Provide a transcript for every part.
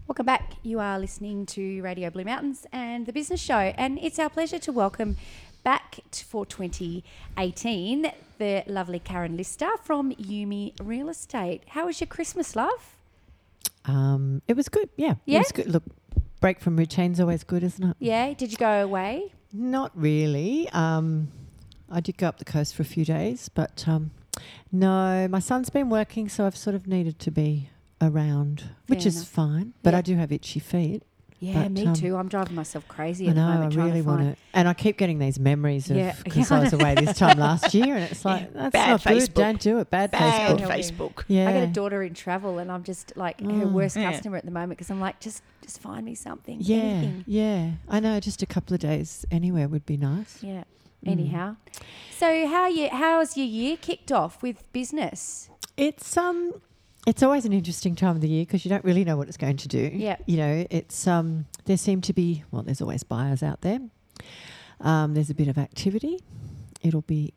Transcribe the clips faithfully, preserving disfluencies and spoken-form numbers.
Welcome back. You are listening to Radio Blue Mountains and The Business Show, and it's our pleasure to welcome back t- for twenty eighteen the lovely Karen Lister from Yumi Real Estate. How was your Christmas, love? Um, it was good, yeah. Yeah? It was good. Look, break from routine's always good, isn't it? Yeah. Did you go away? Not really. Um, I did go up the coast for a few days, but um, no, my son's been working, so I've sort of needed to be around, which Fair is enough. fine. But Yeah. I do have itchy feet. Yeah, But, me um, too. I'm driving myself crazy I at the know, moment I trying really to want find... to. And I keep getting these memories of Yeah. because I was away this time last year, and it's like, Yeah. that's Bad not Facebook. good. Don't do it. Bad, Bad Facebook. Facebook. Yeah. I got a daughter in travel, and I'm just like her Oh. worst Yeah. customer at the moment because I'm like, just just find me something. Yeah, Anything. yeah. I know. Just a couple of days anywhere would be nice. Yeah. Mm. Anyhow, so how you how's your year kicked off with business? It's um, it's always an interesting time of the year because you don't really know what it's going to do. Yeah. You know, it's um, there seem to be well, there's always buyers out there. Um, there's a bit of activity. It'll be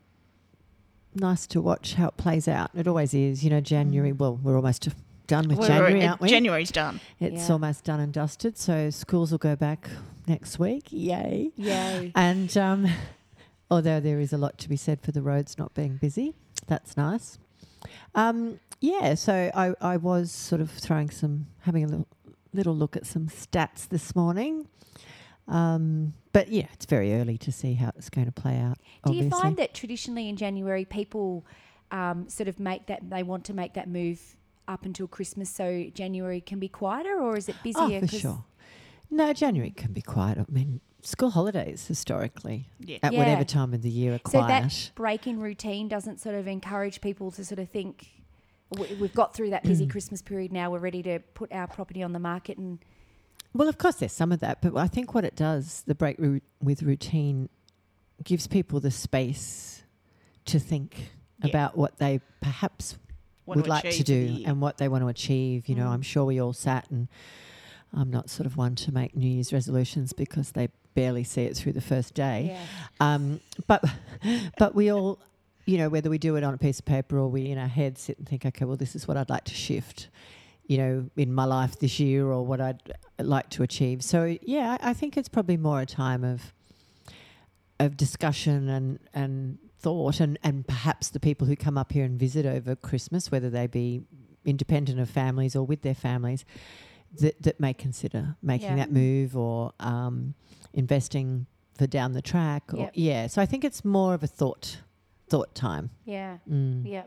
nice to watch how it plays out. It always is. You know, January. Well, we're almost done with We're- January, uh, aren't we? January's done. It's Yeah. almost done and dusted. So schools will go back next week. Yay! Yay. And um, although there is a lot to be said for the roads not being busy, that's nice. Um, yeah, so I, I was sort of throwing some, having a little, little look at some stats this morning. Um, but yeah, it's very early to see how it's going to play out. Do you obviously. find that traditionally in January people um, sort of make that they want to make that move up until Christmas, so January can be quieter, or is it busier? Oh, for 'cause- sure. No, January can be quiet. I mean, school holidays historically Yeah. at Yeah. whatever time of the year are So quiet. that break in routine doesn't sort of encourage people to sort of think "We- we've got through that busy Christmas period now. We're ready to put our property on the market and Well, of course, there's some of that, but I think what it does, the break ru- with routine, gives people the space to think Yeah. about what they perhaps Want would to like to achieve do for the year. and what they want to achieve. You know, Mm. I'm sure we all sat, and I'm not sort of one to make New Year's resolutions because they barely see it through the first day. yeah. Um, but but we all, you know, whether we do it on a piece of paper or we in our head sit and think, okay, well, this is what I'd like to shift, you know, in my life this year or what I'd like to achieve. So, yeah, I I think it's probably more a time of of discussion and, and thought and, and perhaps the people who come up here and visit over Christmas, whether they be independent of families or with their families, that, that may consider making Yeah. that move or um, investing for down the track. Or, Yep. Yeah, so I think it's more of a thought thought time. Yeah. Mm. Yeah.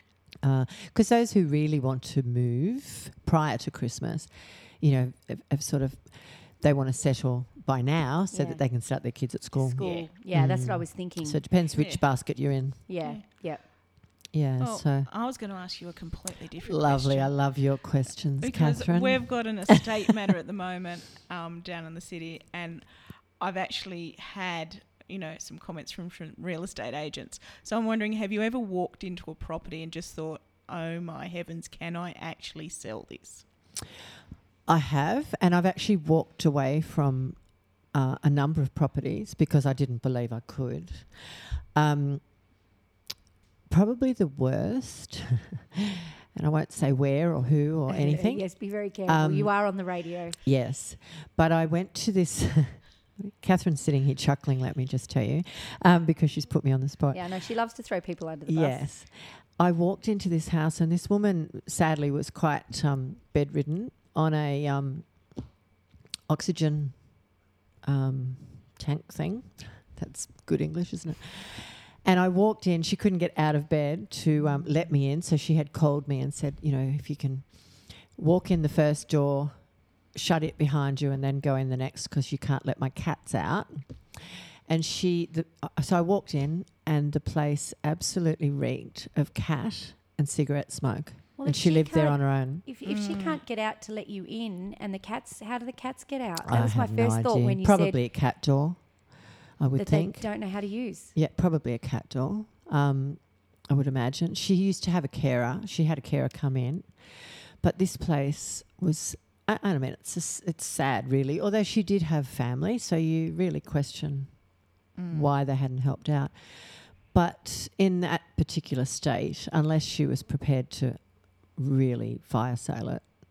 Because those who really want to move prior to Christmas, you know, have, have sort of, they want to settle by now so Yeah. that they can start their kids at school. School. Yeah, that's what I Mm. was thinking. So it depends which Yeah. basket you're in. yeah. Yeah. Yeah, Oh, so I was going to ask you a completely different lovely. I question. love your questions, Because Catherine. we've got an estate matter at the moment um, down in the city, and I've actually had, you know, some comments from, from real estate agents. So I'm wondering, have you ever walked into a property and just thought, oh my heavens, can I actually sell this? I have, and I've actually walked away from uh, a number of properties because I didn't believe I could. Um, probably the worst, and I won't say where or who or anything. Yes, be very careful. Um, you are on the radio. Yes, but I went to this. Catherine's sitting here chuckling, let me just tell you, um, because she's put me on the spot. Yeah, no, she loves to throw people under the bus. Yes. I walked into this house, and this woman sadly was quite um, bedridden on a um, oxygen um, tank thing. That's good English, isn't it? And I walked in. She couldn't get out of bed to um, let me in, so she had called me and said, you know, if you can walk in the first door, shut it behind you, and then go in the next because you can't let my cats out. And she, the, uh, so I walked in, and the place absolutely reeked of cat and cigarette smoke. Well, and if she lived there can't- on her own. If, if she can't get out to let you in, and the cats, how do the cats get out? That I was my have first no thought idea. when you Probably a cat door, I said would that think. they don't know how to use. Yeah, probably a cat door. Um, I would imagine. She used to have a carer. She had a carer come in, but this place was. I, I mean, it's just, it's sad, really. Although she did have family, so you really question Mm. why they hadn't helped out. But in that particular state, unless she was prepared to really fire sale it,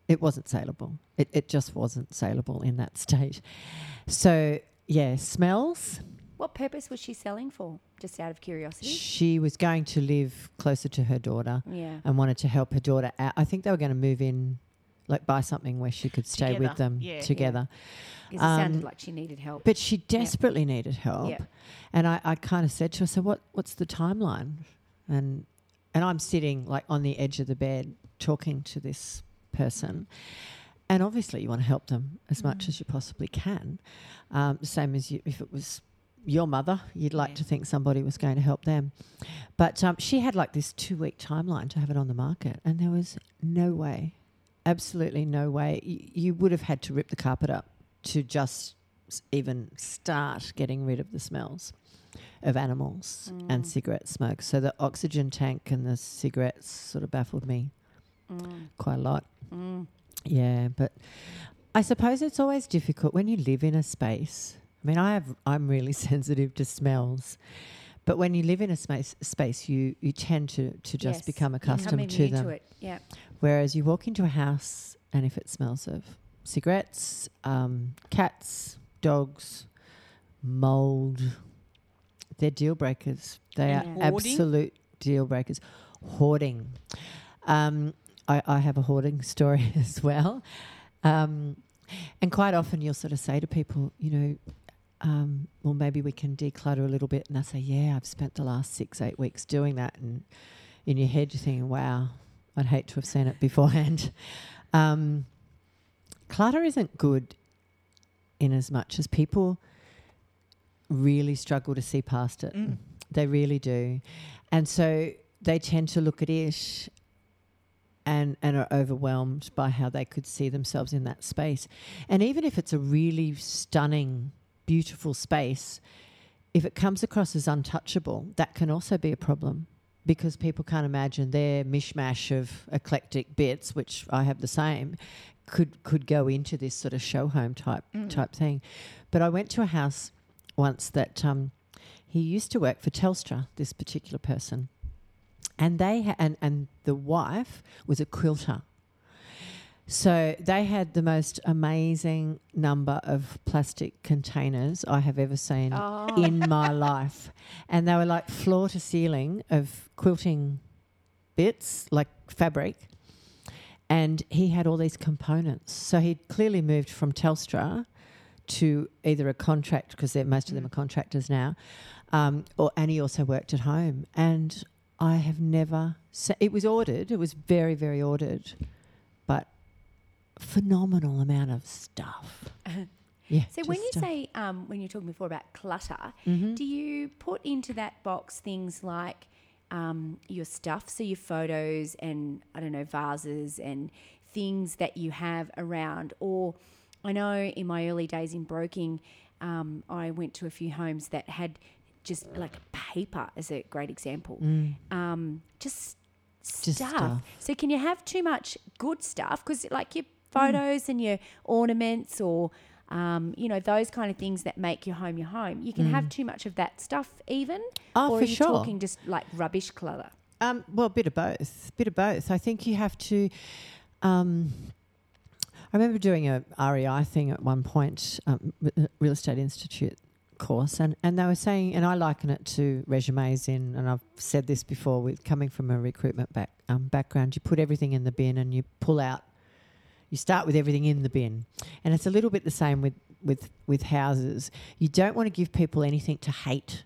It wasn't saleable. It, it just wasn't saleable in that state. So, yeah, smells. What purpose was she selling for? Just out of curiosity. She was going to live closer to her daughter Yeah. and wanted to help her daughter out. I think they were going to move in, like buy something where she could stay Together. with them Yeah. together. Because it sounded Um, like she needed help. But she desperately needed help. Yep. And I, I kind of said to her, so what, what's the timeline? And and I'm sitting like on the edge of the bed talking to this person. And obviously you want to help them as much Mm. as you possibly can. Um, same as you, if it was your mother, you'd like Yeah. to think somebody was going to help them. But um, she had like this two-week timeline to have it on the market. And there was no way, absolutely no way. Y- you would have had to rip the carpet up to just s- even start getting rid of the smells of animals and Mm. cigarette smoke. So the oxygen tank and the cigarettes sort of baffled me Mm. quite a lot. Mm. Yeah, but I suppose it's always difficult when you live in a space. I mean, I have I'm really sensitive to smells. But when you live in a space space you you tend to, to just Yes. become You accustomed come to immune them. to it. Yeah. Whereas you walk into a house and if it smells of cigarettes, um, cats, dogs, mould, they're deal breakers. They And are hoarding? absolute deal breakers. Hoarding. Um, I, I have a hoarding story as well. Um, and quite often you'll sort of say to people, you know, um, well, maybe we can declutter a little bit. And I say, yeah, I've spent the last six, eight weeks doing that. And in your head you're thinking, wow, I'd hate to have seen it beforehand. Um, clutter isn't good in as much as people really struggle to see past it. Mm. They really do. And so they tend to look at it and, and are overwhelmed by how they could see themselves in that space. And even if it's a really stunning, beautiful space, if it comes across as untouchable, that can also be a problem because people can't imagine their mishmash of eclectic bits, which I have the same, could could go into this sort of show home type Mm. type thing. But I went to a house once that um, he used to work for Telstra, this particular person, and they ha- and and the wife was a quilter. So they had the most amazing number of plastic containers I have ever seen Oh. in my life. And they were like floor to ceiling of quilting bits, like fabric. And he had all these components. So he'd clearly moved from Telstra to either a contract, because most of them are contractors now, um, or and he also worked at home. And I have never... Se- it was ordered. It was very, very ordered. But phenomenal amount of stuff. Yeah. So when just you stuff. say, um, when you were talking before about clutter, Mhm. do you put into that box things like um, your stuff, so your photos and, I don't know, vases and things that you have around? Or I know in my early days in broking, um, I went to a few homes that had just like paper as a great example. Mm. Um, just, Just stuff. stuff. So can you have too much good stuff? Because like your photos and your ornaments or, um, you know, those kind of things that make your home your home, you can have too much of that stuff even? Oh, or for are you sure. talking just like rubbish clutter? Um, well, a bit of both. bit of both. I think you have to... Um, I remember doing a R E I thing at one point, um, r- Real Estate Institute course, and, and they were saying, and I liken it to resumes in, and I've said this before, with coming from a recruitment back, um, background, you put everything in the bin and you pull out, you start with everything in the bin. And it's a little bit the same with, with, with houses. You don't want to give people anything to hate.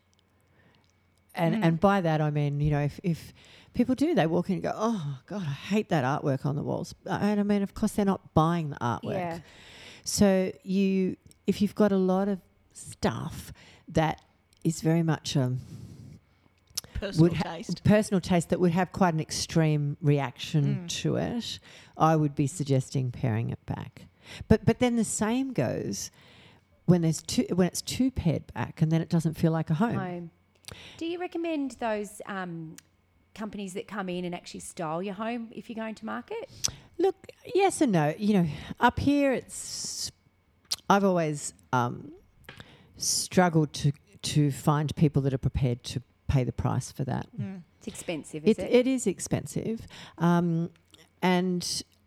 And Mm. and by that I mean, you know, if, if people do, they walk in and go, oh, God, I hate that artwork on the walls. And I mean, of course, they're not buying the artwork. Yeah. So you, if you've got a lot of stuff that is very much a Personal would ha- taste. personal taste that would have quite an extreme reaction Mm. to it, I would be suggesting paring it back. But but then the same goes when there's two, when it's too pared back, and then it doesn't feel like a home. Home. Do you recommend those um, companies that come in and actually style your home if you're going to market? Look, yes and no. You know, up here it's. I've always um, struggled to to find people that are prepared to pay the price for that. Mm. It's expensive, is It, it? it is expensive, um, and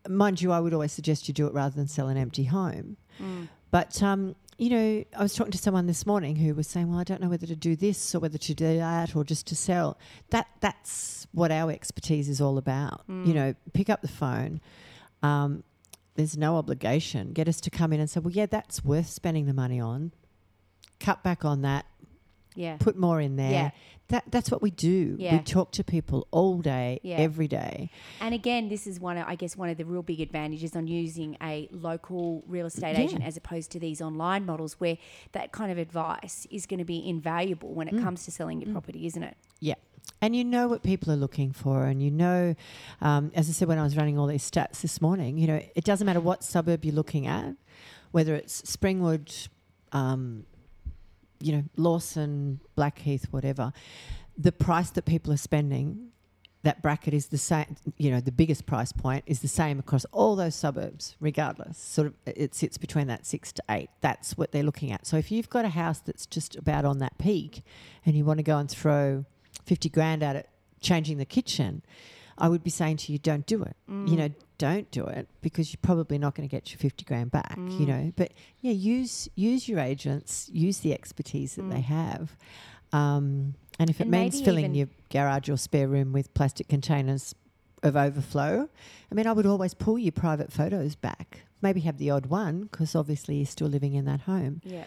mind you, I would always suggest you do it rather than sell an empty home. Mm. But, um, you know, I was talking to someone this morning who was saying, well, I don't know whether to do this or whether to do that or just to sell. That That's what our expertise is all about. Mm. You know, pick up the phone. Um, there's no obligation. Get us to come in and say, well, yeah, that's worth spending the money on. Cut back on that. Yeah. Put more in there. Yeah. That That's what we do. Yeah. We talk to people all day, Yeah. every day. And again, this is one of, I guess, one of the real big advantages on using a local real estate Yeah. agent as opposed to these online models where that kind of advice is going to be invaluable when it Mm. comes to selling your property, isn't it? Yeah. And you know what people are looking for. And you know, um, as I said when I was running all these stats this morning, you know, it doesn't matter what suburb you're looking at, whether it's Springwood, um, you know, Lawson, Blackheath, whatever, the price that people are spending, that bracket is the same, you know, the biggest price point is the same across all those suburbs, regardless. Sort of, it sits between that six to eight. That's what they're looking at. So if you've got a house that's just about on that peak and you want to go and throw fifty grand at it, changing the kitchen, I would be saying to you, don't do it. Mm. You know, don't do it because you're probably not going to get your fifty grand back, Mm. you know. But, yeah, use use your agents, use the expertise that Mm. they have. Um, and if it And means maybe filling even- your garage or spare room with plastic containers of overflow, I mean, I would always pull your private photos back. Maybe have the odd one because obviously you're still living in that home. Yeah.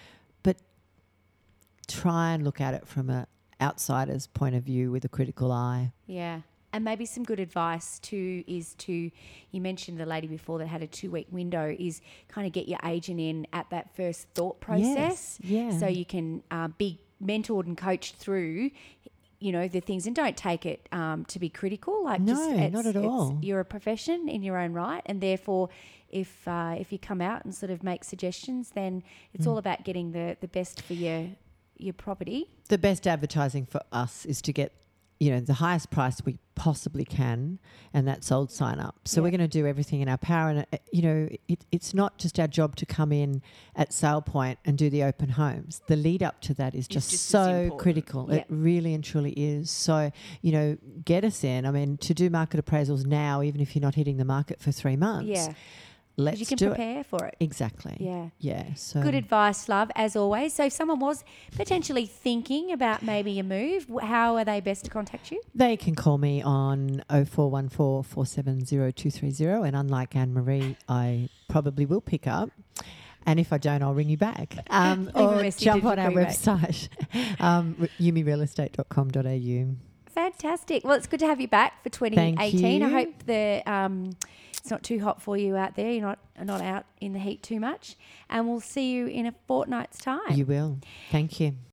Try and look at it from a outsider's point of view with a critical eye. Yeah. And maybe some good advice too is to, you mentioned the lady before that had a two week window, is kind of get your agent in at that first thought process. Yes, yeah. So you can uh, be mentored and coached through, you know, the things, and don't take it um, to be critical. Like, No, just, it's, not at it's- all. You're a profession in your own right, and therefore, if uh, if you come out and sort of make suggestions, then it's Mm. all about getting the, the best for your your property. The best advertising for us is to get, you know, the highest price we possibly can, and that's sold sign up. So Yeah. we're going to do everything in our power. And, uh, you know, it, it's not just our job to come in at sale point and do the open homes. The lead up to that is just, just as so important. critical. Yeah. It really and truly is. So, you know, get us in. I mean, to do market appraisals now, even if you're not hitting the market for three months, Yeah. let's you can do it. prepare for it. Exactly. Yeah. Yeah. So Good advice, love, as always. So if someone was potentially thinking about maybe a move, wh- how are they best to contact you? They can call me on oh four one four, four seven zero, two three zero, and unlike Anne-Marie, I probably will pick up. And if I don't, I'll ring you back. Um, Leave a or message jump and on our she'll call you back. website, um, yumi real estate dot com dot a u. Fantastic. Well, it's good to have you back for twenty eighteen. I you. hope the um, it's not too hot for you out there. You're not not out in the heat too much. And we'll see you in a fortnight's time. You will. Thank you.